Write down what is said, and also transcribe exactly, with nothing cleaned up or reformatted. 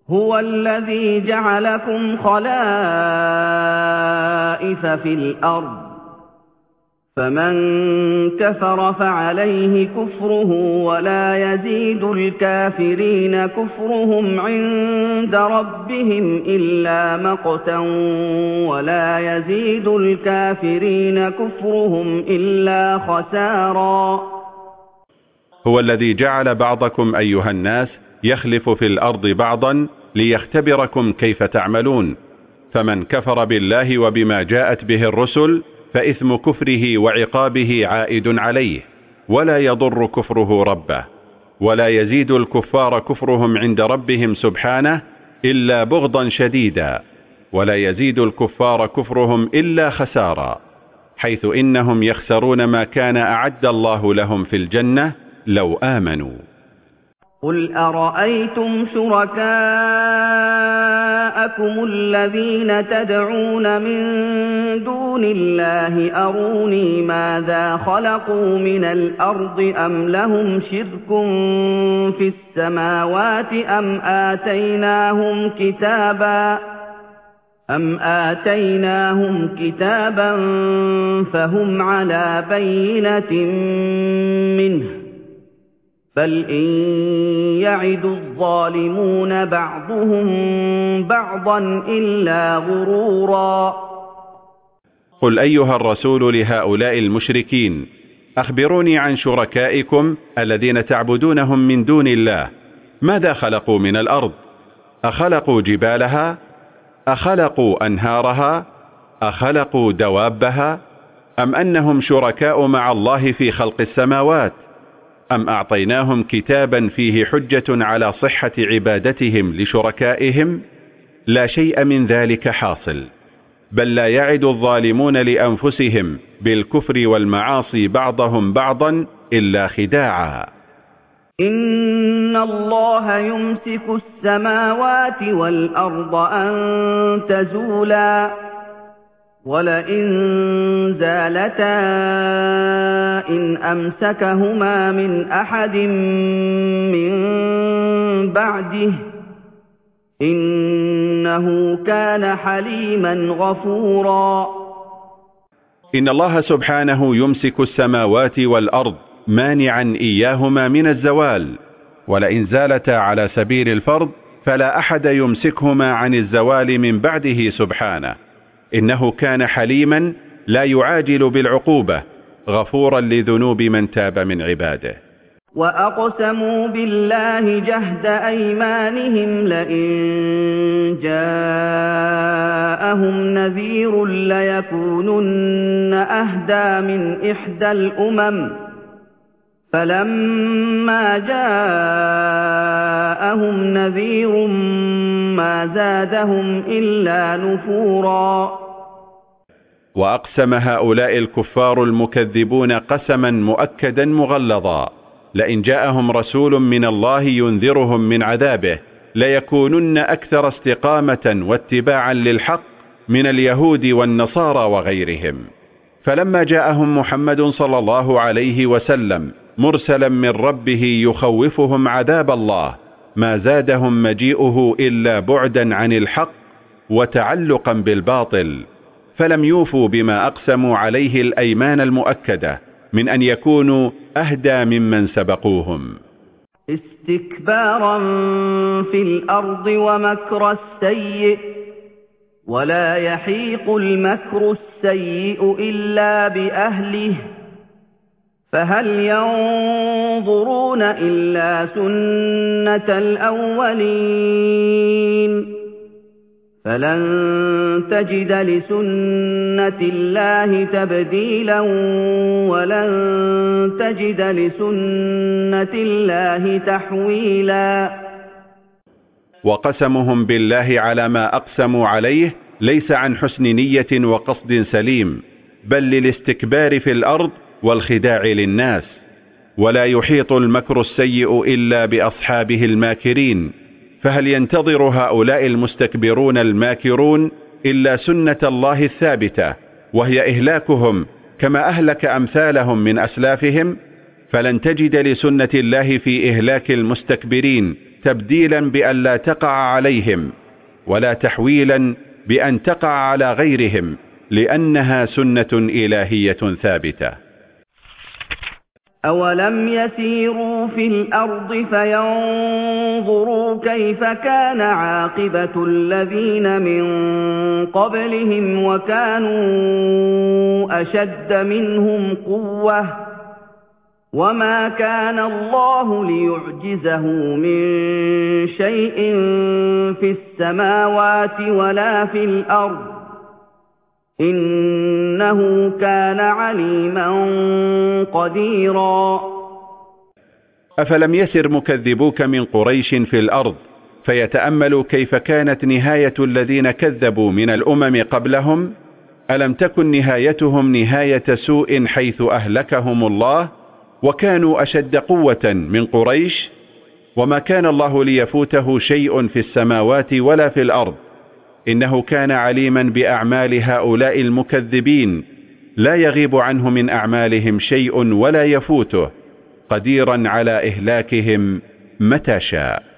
هو الذي جعلكم خلائف في الأرض فمن كفر فعليه كفره ولا يزيد الكافرين كفرهم عند ربهم إلا مقتا ولا يزيد الكافرين كفرهم إلا خسارا. هو الذي جعل بعضكم أيها الناس يخلف في الأرض بعضا ليختبركم كيف تعملون، فمن كفر بالله وبما جاءت به الرسل فإثم كفره وعقابه عائد عليه، ولا يضر كفره ربه، ولا يزيد الكفار كفرهم عند ربهم سبحانه إلا بغضا شديدا، ولا يزيد الكفار كفرهم إلا خسارا، حيث إنهم يخسرون ما كان أعد الله لهم في الجنة لو آمنوا. قل أرأيتم شركاءكم الذين تدعون من دون الله أروني ماذا خلقوا من الأرض أم لهم شرك في السماوات أم آتيناهم كتابا أم آتيناهم كتابا فهم على بينة منه بل إن يعد الظالمون بعضهم بعضا إلا غرورا. قل أيها الرسول لهؤلاء المشركين أخبروني عن شركائكم الذين تعبدونهم من دون الله، ماذا خلقوا من الأرض؟ أخلقوا جبالها؟ أخلقوا أنهارها؟ أخلقوا دوابها؟ أم أنهم شركاء مع الله في خلق السماوات؟ أم أعطيناهم كتابا فيه حجة على صحة عبادتهم لشركائهم؟ لا شيء من ذلك حاصل، بل لا يعد الظالمون لأنفسهم بالكفر والمعاصي بعضهم بعضا إلا خداعا. إن الله يمسك السماوات والأرض أن تزولا ولئن زالتا إن أمسكهما من أحد من بعده إنه كان حليما غفورا. إن الله سبحانه يمسك السماوات والأرض مانعا إياهما من الزوال، ولئن زالتا على سبيل الفرض فلا أحد يمسكهما عن الزوال من بعده سبحانه، إنه كان حليما لا يعاجل بالعقوبة غفورا لذنوب من تاب من عباده. وأقسموا بالله جهد أيمانهم لئن جاءهم نذير ليكونن أهدى من إحدى الأمم فلما جاءهم نذير ما زادهم إلا نفورا. وأقسم هؤلاء الكفار المكذبون قسما مؤكدا مغلظا لئن جاءهم رسول من الله ينذرهم من عذابه ليكونن أكثر استقامة واتباعا للحق من اليهود والنصارى وغيرهم. فلما جاءهم محمد صلى الله عليه وسلم مرسلا من ربه يخوفهم عذاب الله ما زادهم مجيئه إلا بعدا عن الحق وتعلقا بالباطل، فلم يوفوا بما أقسموا عليه الأيمان المؤكدة من أن يكونوا أهدى ممن سبقوهم. استكبارا في الأرض ومكر السيء ولا يحيق المكر السيء إلا بأهله فهل ينظرون إلا سنة الأولين فلن تجد لسنة الله تبديلا ولن تجد لسنة الله تحويلا. وقسمهم بالله على ما أقسموا عليه ليس عن حسن نية وقصد سليم، بل للاستكبار في الأرض والخداع للناس. ولا يحيط المكر السيء إلا بأصحابه الماكرين، فهل ينتظر هؤلاء المستكبرون الماكرون إلا سنة الله الثابتة وهي إهلاكهم كما أهلك أمثالهم من أسلافهم؟ فلن تجد لسنة الله في إهلاك المستكبرين تبديلا بأن لا تقع عليهم، ولا تحويلا بأن تقع على غيرهم، لأنها سنة إلهية ثابتة. أَوَلَمْ يَسِيرُوا فِي الْأَرْضِ فَيَنظُرُوا كَيْفَ كَانَ عَاقِبَةُ الَّذِينَ مِن قَبْلِهِمْ وَكَانُوا أَشَدَّ مِنْهُمْ قُوَّةً وَمَا كَانَ اللَّهُ لِيُعْجِزَهُ مِن شَيْءٍ فِي السَّمَاوَاتِ وَلَا فِي الْأَرْضِ إِنَّهُ كَانَ عَلِيمًا قَدِيرًا. أفلم يسر مكذبوك من قريش في الأرض فيتأملوا كيف كانت نهاية الذين كذبوا من الأمم قبلهم؟ ألم تكن نهايتهم نهاية سوء حيث أهلكهم الله وكانوا أشد قوة من قريش؟ وما كان الله ليفوته شيء في السماوات ولا في الأرض، إنه كان عليما بأعمال هؤلاء المكذبين، لا يغيب عنه من أعمالهم شيء ولا يفوته، قديرا على إهلاكهم متى شاء.